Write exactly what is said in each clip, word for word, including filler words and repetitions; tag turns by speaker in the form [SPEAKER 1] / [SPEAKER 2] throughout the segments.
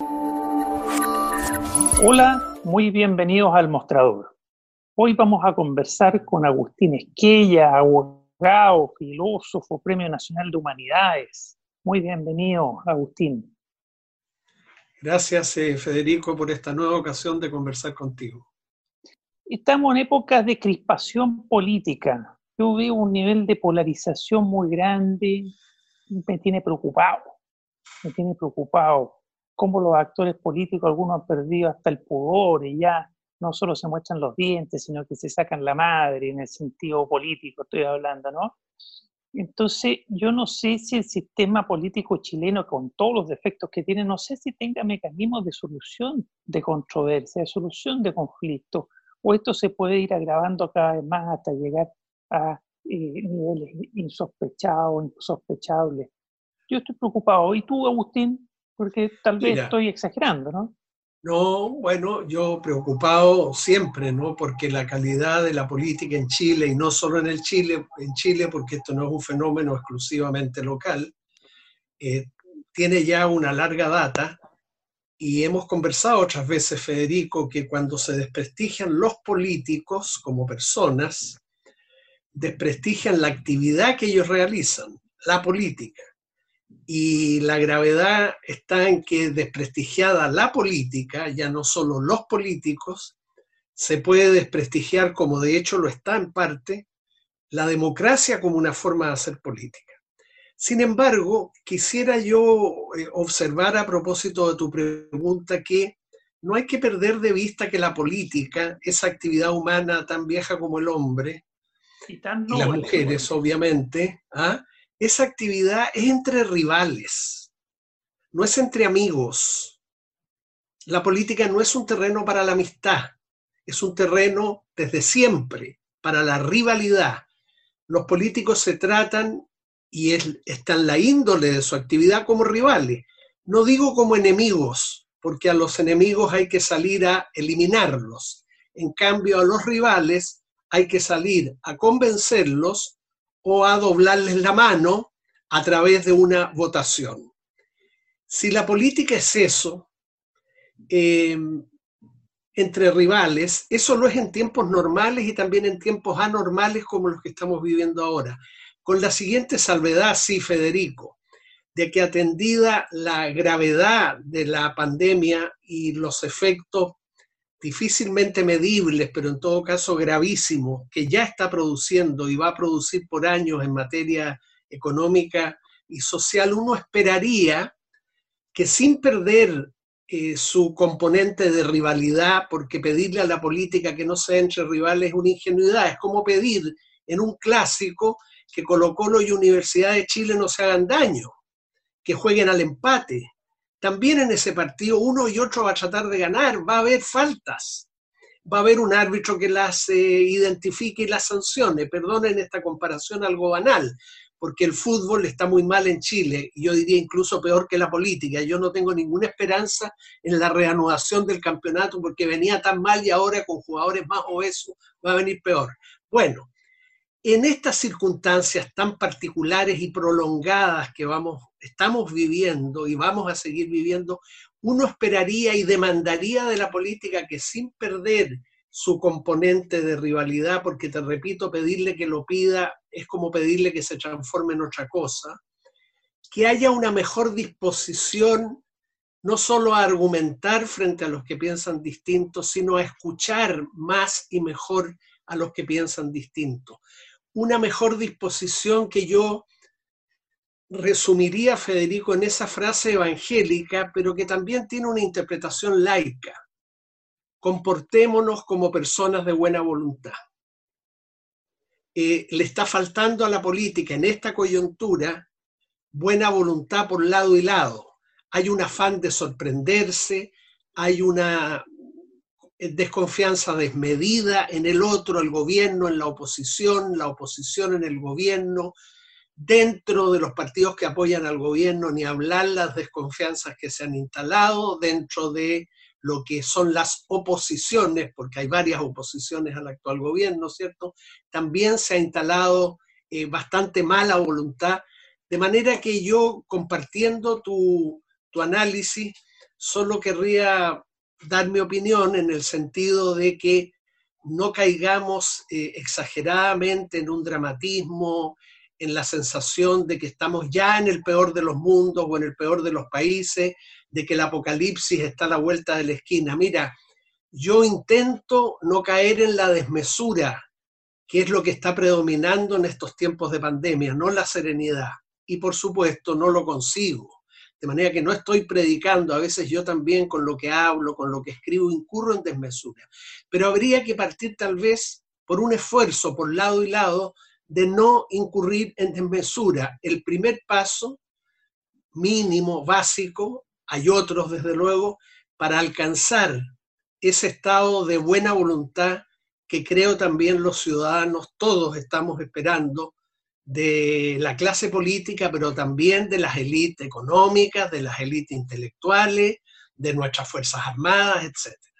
[SPEAKER 1] Hola, muy bienvenidos al Mostrador. Hoy vamos a conversar con Agustín Esquella, abogado, filósofo, Premio Nacional de Humanidades. Muy bienvenido, Agustín.
[SPEAKER 2] Gracias, eh, Federico, por esta nueva ocasión de conversar contigo.
[SPEAKER 1] Estamos en épocas de crispación política. Yo veo un nivel de polarización muy grande. Me tiene preocupado. Me tiene preocupado cómo los actores políticos, algunos han perdido hasta el pudor y ya no solo se muestran los dientes, sino que se sacan la madre en el sentido político, estoy hablando, ¿no? Entonces, yo no sé si el sistema político chileno, con todos los defectos que tiene, no sé si tenga mecanismos de solución de controversia, de solución de conflicto, o esto se puede ir agravando cada vez más hasta llegar a eh, niveles insospechados, insospechables. Yo estoy preocupado. ¿Y tú, Agustín? Porque tal vez
[SPEAKER 2] Mira,
[SPEAKER 1] estoy exagerando, ¿no?
[SPEAKER 2] no, bueno, yo preocupado siempre, ¿no? Porque la calidad de la política en Chile, y no solo en el Chile, en Chile, porque esto no es un fenómeno exclusivamente local, eh, tiene ya una larga data, y hemos conversado otras veces, Federico, que cuando se desprestigian los políticos como personas, desprestigian la actividad que ellos realizan, la política. Y la gravedad está en que, desprestigiada la política, ya no solo los políticos, se puede desprestigiar, como de hecho lo está en parte, la democracia como una forma de hacer política. Sin embargo, quisiera yo eh, observar, a propósito de tu pregunta, que no hay que perder de vista que la política, esa actividad humana tan vieja como el hombre,
[SPEAKER 1] Y tan
[SPEAKER 2] y las
[SPEAKER 1] noble.
[SPEAKER 2] mujeres, obviamente, ¿ah? Esa actividad es entre rivales, no es entre amigos. La política no es un terreno para la amistad, es un terreno desde siempre para la rivalidad. Los políticos se tratan, y es, está en la índole de su actividad, como rivales. No digo como enemigos, porque a los enemigos hay que salir a eliminarlos. En cambio, a los rivales hay que salir a convencerlos o a doblarles la mano a través de una votación. Si la política es eso, eh, entre rivales, eso lo es en tiempos normales y también en tiempos anormales como los que estamos viviendo ahora. Con la siguiente salvedad, sí, Federico, de que, atendida la gravedad de la pandemia y los efectos difícilmente medibles, pero en todo caso gravísimos, que ya está produciendo y va a producir por años en materia económica y social, uno esperaría que, sin perder eh, su componente de rivalidad, porque pedirle a la política que no sea entre rivales es una ingenuidad, es como pedir en un clásico que Colo-Colo y Universidad de Chile no se hagan daño, que jueguen al empate. También en ese partido uno y otro va a tratar de ganar, va a haber faltas, va a haber un árbitro que las eh, identifique y las sancione. Perdonen esta comparación algo banal, porque el fútbol está muy mal en Chile, y yo diría incluso peor que la política. Yo no tengo ninguna esperanza en la reanudación del campeonato, porque venía tan mal y ahora con jugadores más obesos va a venir peor. Bueno, en estas circunstancias tan particulares y prolongadas que vamos, estamos viviendo y vamos a seguir viviendo, uno esperaría y demandaría de la política que, sin perder su componente de rivalidad, porque te repito, pedirle que lo pida es como pedirle que se transforme en otra cosa, que haya una mejor disposición no solo a argumentar frente a los que piensan distinto, sino a escuchar más y mejor a los que piensan distinto. Una mejor disposición que yo resumiría, Federico, en esa frase evangélica, pero que también tiene una interpretación laica: comportémonos como personas de buena voluntad. Eh, le está faltando a la política en esta coyuntura buena voluntad por lado y lado. Hay un afán de sorprenderse, hay una desconfianza desmedida en el otro, el gobierno en la oposición, la oposición en el gobierno, dentro de los partidos que apoyan al gobierno, ni hablar las desconfianzas que se han instalado dentro de lo que son las oposiciones, porque hay varias oposiciones al actual gobierno, ¿cierto? También se ha instalado eh, bastante mala voluntad, de manera que yo, compartiendo tu, tu análisis, solo querría dar mi opinión en el sentido de que no caigamos eh, exageradamente en un dramatismo, en la sensación de que estamos ya en el peor de los mundos o en el peor de los países, de que el apocalipsis está a la vuelta de la esquina. Mira, yo intento no caer en la desmesura, que es lo que está predominando en estos tiempos de pandemia, no la serenidad. Y por supuesto no lo consigo. De manera que no estoy predicando, a veces yo también con lo que hablo, con lo que escribo, incurro en desmesura. Pero habría que partir tal vez por un esfuerzo por lado y lado de no incurrir en desmesura. El primer paso, mínimo, básico, hay otros desde luego, para alcanzar ese estado de buena voluntad que creo también los ciudadanos todos estamos esperando, de la clase política, pero también de las élites económicas, de las élites intelectuales, de nuestras Fuerzas Armadas, etcétera.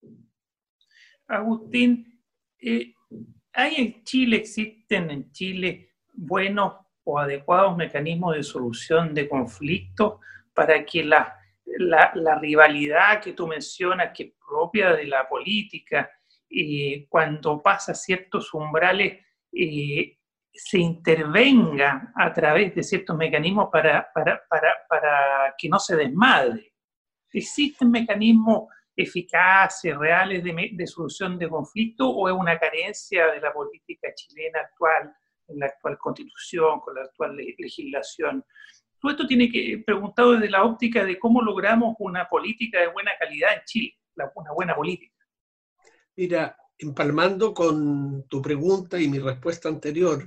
[SPEAKER 1] Agustín, eh, ¿hay en Chile, existen en Chile buenos o adecuados mecanismos de solución de conflictos para que la, la, la rivalidad que tú mencionas, que es propia de la política, eh, cuando pasa ciertos umbrales, eh, se intervenga a través de ciertos mecanismos para, para, para, para que no se desmadre? ¿Existen mecanismos eficaces, reales de, de solución de conflicto, o es una carencia de la política chilena actual, en la actual constitución, con la actual legislación? Todo esto tiene que preguntado desde la óptica de cómo logramos una política de buena calidad en Chile, una buena política.
[SPEAKER 2] Mira, empalmando con tu pregunta y mi respuesta anterior,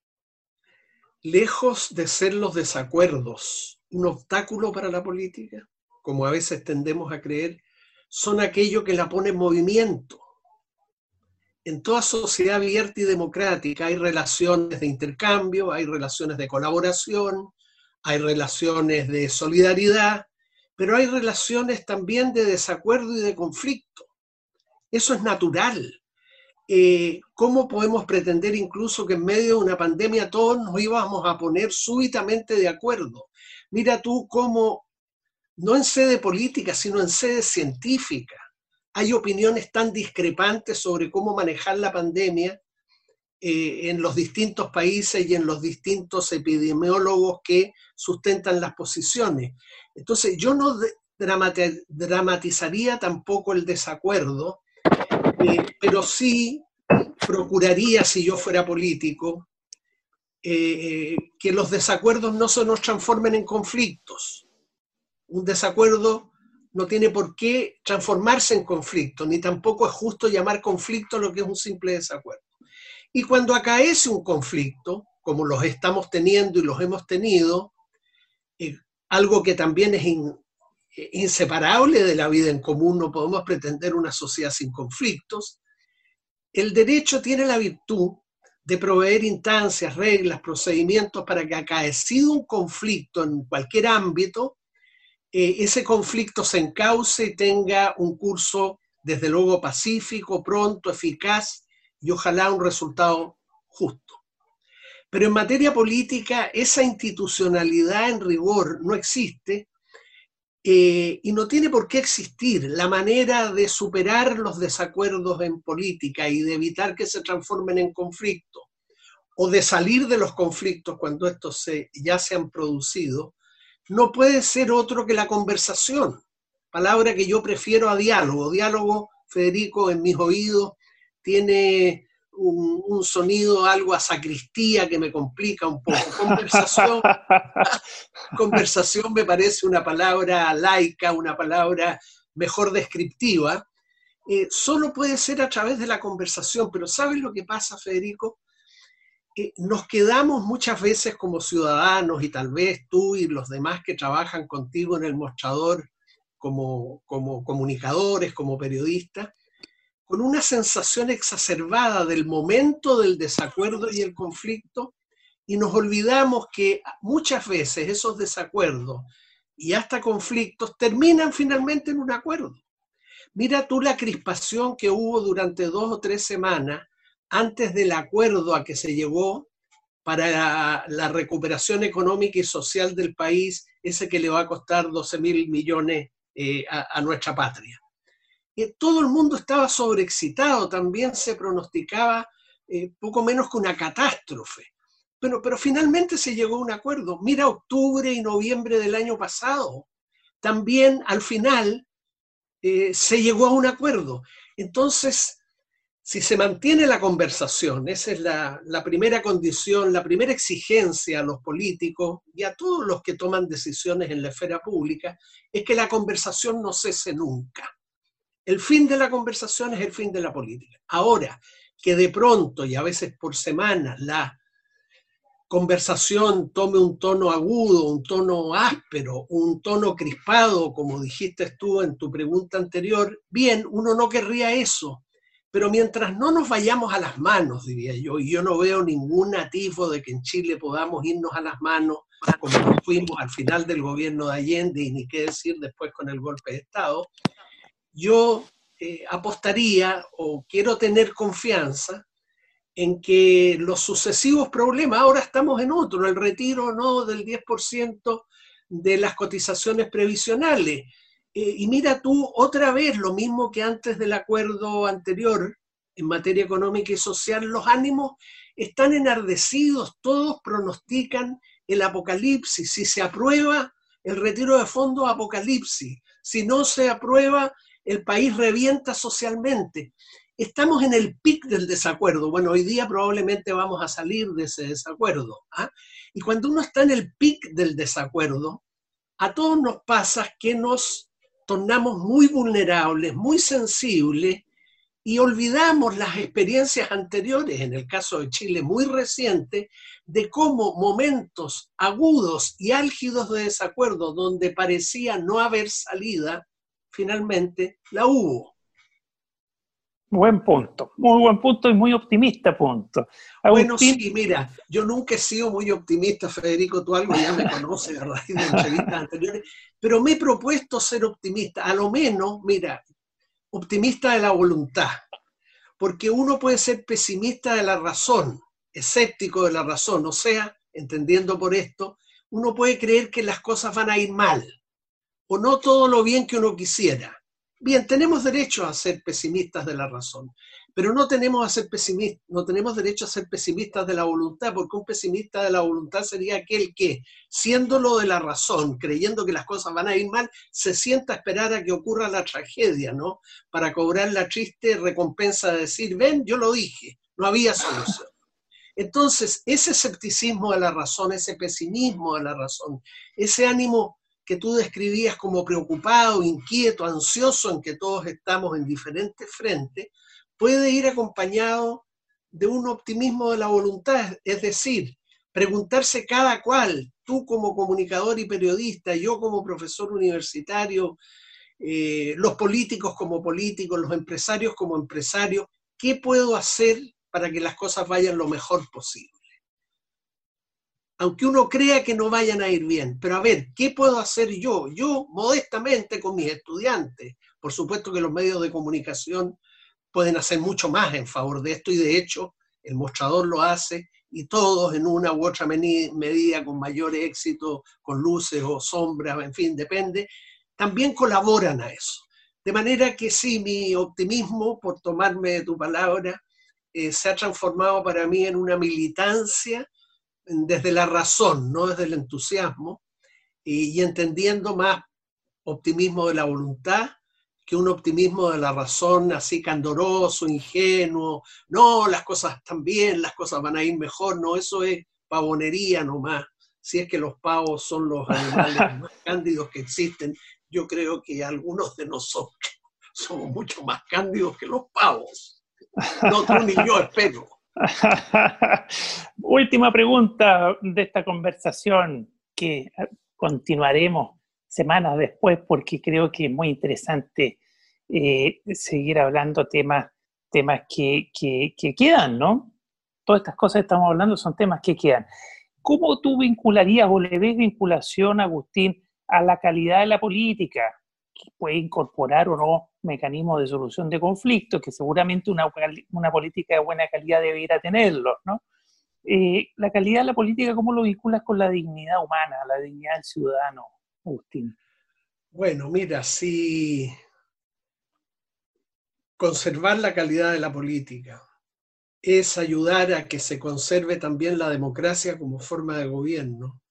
[SPEAKER 2] lejos de ser los desacuerdos un obstáculo para la política, como a veces tendemos a creer, son aquello que la pone en movimiento. En toda sociedad abierta y democrática hay relaciones de intercambio, hay relaciones de colaboración, hay relaciones de solidaridad, pero hay relaciones también de desacuerdo y de conflicto. Eso es natural. Eh, ¿Cómo podemos pretender incluso que en medio de una pandemia todos nos íbamos a poner súbitamente de acuerdo? Mira tú cómo, no en sede política, sino en sede científica, hay opiniones tan discrepantes sobre cómo manejar la pandemia eh, en los distintos países y en los distintos epidemiólogos que sustentan las posiciones. Entonces, yo no dramatizaría tampoco el desacuerdo, Eh, pero sí procuraría, si yo fuera político, eh, que los desacuerdos no se nos transformen en conflictos. Un desacuerdo no tiene por qué transformarse en conflicto, ni tampoco es justo llamar conflicto lo que es un simple desacuerdo. Y cuando acaece un conflicto, como los estamos teniendo y los hemos tenido, eh, algo que también es in, inseparable de la vida en común, no podemos pretender una sociedad sin conflictos. El derecho tiene la virtud de proveer instancias, reglas, procedimientos para que acaecido un conflicto en cualquier ámbito, eh, ese conflicto se encauce y tenga un curso desde luego pacífico, pronto, eficaz y ojalá un resultado justo. Pero en materia política esa institucionalidad en rigor no existe. Eh, y no tiene por qué existir. La manera de superar los desacuerdos en política y de evitar que se transformen en conflictos, o de salir de los conflictos cuando estos se, ya se han producido, no puede ser otro que la conversación, palabra que yo prefiero a diálogo. Diálogo, Federico, en mis oídos tiene un, un sonido algo a sacristía que me complica un poco. Conversación, conversación me parece una palabra laica, una palabra mejor descriptiva. Eh, solo puede ser a través de la conversación, pero ¿sabes lo que pasa, Federico? Eh, nos quedamos muchas veces como ciudadanos, y tal vez tú y los demás que trabajan contigo en el mostrador como, como comunicadores, como periodistas, con una sensación exacerbada del momento del desacuerdo y el conflicto, y nos olvidamos que muchas veces esos desacuerdos y hasta conflictos terminan finalmente en un acuerdo. Mira tú la crispación que hubo durante dos o tres semanas antes del acuerdo a que se llegó para la, la recuperación económica y social del país, ese que le va a costar doce mil millones eh, a, a nuestra patria. Eh, todo el mundo estaba sobreexcitado, también se pronosticaba eh, poco menos que una catástrofe. Pero, pero finalmente se llegó a un acuerdo. Mira octubre y noviembre del año pasado. También al final eh, se llegó a un acuerdo. Entonces, si se mantiene la conversación, esa es la, la primera condición, la primera exigencia a los políticos y a todos los que toman decisiones en la esfera pública, es que la conversación no cese nunca. El fin de la conversación es el fin de la política. Ahora, que de pronto y a veces por semana la conversación tome un tono agudo, un tono áspero, un tono crispado, como dijiste tú en tu pregunta anterior, bien, uno no querría eso, pero mientras no nos vayamos a las manos, diría yo, y yo no veo ningún atisbo de que en Chile podamos irnos a las manos, como nos fuimos al final del gobierno de Allende, y ni qué decir después con el golpe de Estado, yo eh, apostaría o quiero tener confianza en que los sucesivos problemas, ahora estamos en otro, el retiro no del diez por ciento de las cotizaciones previsionales. Eh, y mira tú, otra vez, lo mismo que antes del acuerdo anterior en materia económica y social, los ánimos están enardecidos, todos pronostican el apocalipsis. Si se aprueba el retiro de fondos, apocalipsis. Si no se aprueba, el país revienta socialmente. Estamos en el pic del desacuerdo. Bueno, hoy día probablemente vamos a salir de ese desacuerdo. ¿ah? Y cuando uno está en el pic del desacuerdo, a todos nos pasa que nos tornamos muy vulnerables, muy sensibles, y olvidamos las experiencias anteriores, en el caso de Chile muy reciente, de cómo momentos agudos y álgidos de desacuerdo, donde parecía no haber salida, finalmente la hubo.
[SPEAKER 1] Buen punto, muy buen punto y muy optimista punto.
[SPEAKER 2] Bueno,
[SPEAKER 1] Agustín.
[SPEAKER 2] sí, mira, yo nunca he sido muy optimista, Federico, tú algo ya me conoces a raíz de entrevistas anteriores, pero me he propuesto ser optimista, a lo menos, mira, optimista de la voluntad, porque uno puede ser pesimista de la razón, escéptico de la razón, o sea, entendiendo por esto, uno puede creer que las cosas van a ir mal, o no todo lo bien que uno quisiera. Bien, tenemos derecho a ser pesimistas de la razón, pero no tenemos, a ser pesimistas, no tenemos derecho a ser pesimistas de la voluntad, porque un pesimista de la voluntad sería aquel que, siéndolo de la razón, creyendo que las cosas van a ir mal, se sienta a esperar a que ocurra la tragedia, ¿no? Para cobrar la triste recompensa de decir, ven, yo lo dije, no había solución. Entonces, ese escepticismo de la razón, ese pesimismo de la razón, ese ánimo que tú describías como preocupado, inquieto, ansioso, en que todos estamos en diferentes frentes, puede ir acompañado de un optimismo de la voluntad, es decir, preguntarse cada cual, tú como comunicador y periodista, yo como profesor universitario, eh, los políticos como políticos, los empresarios como empresarios, ¿qué puedo hacer para que las cosas vayan lo mejor posible? Aunque uno crea que no vayan a ir bien. Pero a ver, ¿qué puedo hacer yo? Yo, modestamente, con mis estudiantes. Por supuesto que los medios de comunicación pueden hacer mucho más en favor de esto, y de hecho, el mostrador lo hace, y todos en una u otra medida, con mayor éxito, con luces o sombras, en fin, depende, también colaboran a eso. De manera que sí, mi optimismo, por tomarme de tu palabra, eh, se ha transformado para mí en una militancia desde la razón, no desde el entusiasmo, y, y entendiendo más optimismo de la voluntad que un optimismo de la razón así candoroso, ingenuo, no, las cosas están bien, las cosas van a ir mejor, no, eso es pavonería nomás. Si es que los pavos son los animales más cándidos que existen, yo creo que algunos de nosotros somos mucho más cándidos que los pavos. No tú ni yo, espero.
[SPEAKER 1] Última pregunta de esta conversación, que continuaremos semanas después, porque creo que es muy interesante eh, seguir hablando temas, temas que, que, que quedan, ¿no? Todas estas cosas que estamos hablando son temas que quedan. ¿Cómo tú vincularías o le ves vinculación, Agustín, a la calidad de la política? Que puede incorporar o no mecanismos de solución de conflictos, que seguramente una, una política de buena calidad debería tenerlos, ¿no? Eh, la calidad de la política, ¿cómo lo vinculas con la dignidad humana, la dignidad del ciudadano, Agustín?
[SPEAKER 2] Bueno, mira, si conservar la calidad de la política es ayudar a que se conserve también la democracia como forma de gobierno,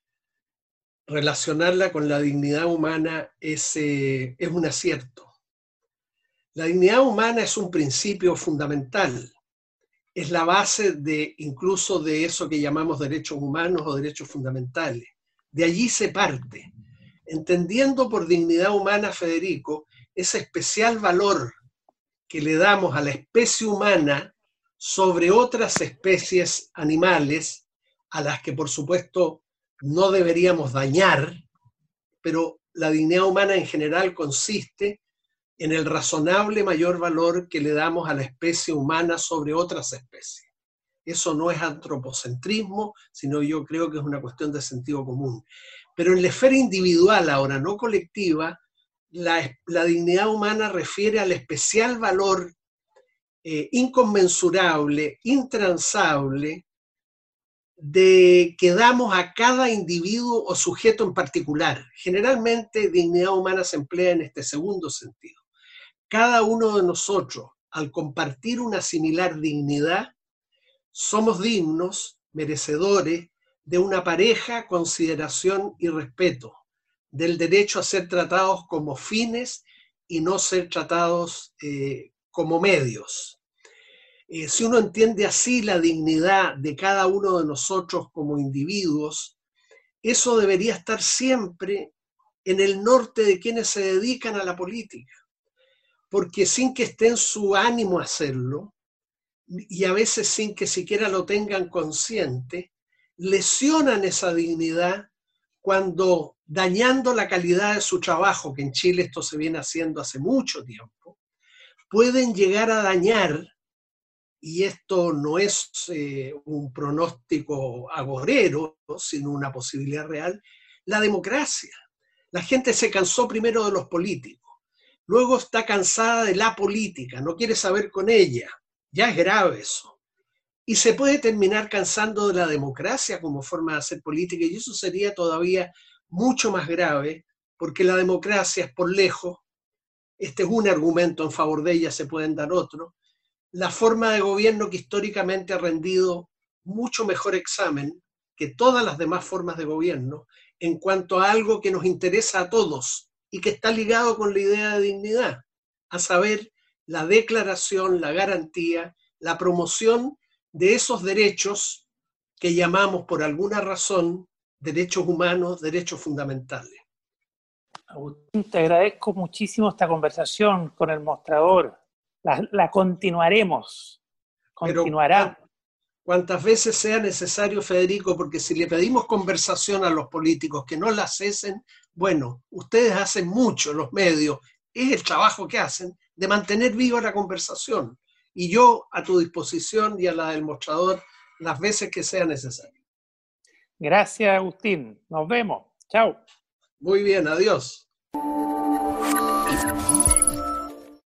[SPEAKER 2] relacionarla con la dignidad humana es, eh, es un acierto. La dignidad humana es un principio fundamental, es la base de incluso de eso que llamamos derechos humanos o derechos fundamentales. De allí se parte, entendiendo por dignidad humana, Federico, ese especial valor que le damos a la especie humana sobre otras especies animales, a las que por supuesto no deberíamos dañar, pero la dignidad humana en general consiste en el razonable mayor valor que le damos a la especie humana sobre otras especies. Eso no es antropocentrismo, sino yo creo que es una cuestión de sentido común. Pero en la esfera individual, ahora no colectiva, la, la dignidad humana refiere al especial valor eh, inconmensurable, intransable, de que damos a cada individuo o sujeto en particular. Generalmente, dignidad humana se emplea en este segundo sentido. Cada uno de nosotros, al compartir una similar dignidad, somos dignos, merecedores de una pareja consideración y respeto, del derecho a ser tratados como fines y no ser tratados eh, como medios. Eh, si uno entiende así la dignidad de cada uno de nosotros como individuos, eso debería estar siempre en el norte de quienes se dedican a la política, porque sin que esté en su ánimo hacerlo, y a veces sin que siquiera lo tengan consciente, lesionan esa dignidad cuando, dañando la calidad de su trabajo, que en Chile esto se viene haciendo hace mucho tiempo, pueden llegar a dañar, y esto no es eh, un pronóstico agorero, sino una posibilidad real, la democracia. La gente se cansó primero de los políticos, luego está cansada de la política, no quiere saber con ella. Ya es grave eso. Y se puede terminar cansando de la democracia como forma de hacer política, y eso sería todavía mucho más grave, porque la democracia es por lejos, este es un argumento en favor de ella, se pueden dar otros, la forma de gobierno que históricamente ha rendido mucho mejor examen que todas las demás formas de gobierno en cuanto a algo que nos interesa a todos y que está ligado con la idea de dignidad, a saber, la declaración, la garantía, la promoción de esos derechos que llamamos por alguna razón derechos humanos, derechos fundamentales.
[SPEAKER 1] Agustín, te agradezco muchísimo esta conversación con el mostrador. La, la continuaremos. Continuará.
[SPEAKER 2] Pero cuantas veces sea necesario, Federico, porque si le pedimos conversación a los políticos que no la cesen, bueno, ustedes hacen mucho, los medios, es el trabajo que hacen de mantener viva la conversación. Y yo a tu disposición y a la del mostrador las veces que sea necesario.
[SPEAKER 1] Gracias, Agustín. Nos vemos. Chao.
[SPEAKER 2] Muy bien, adiós.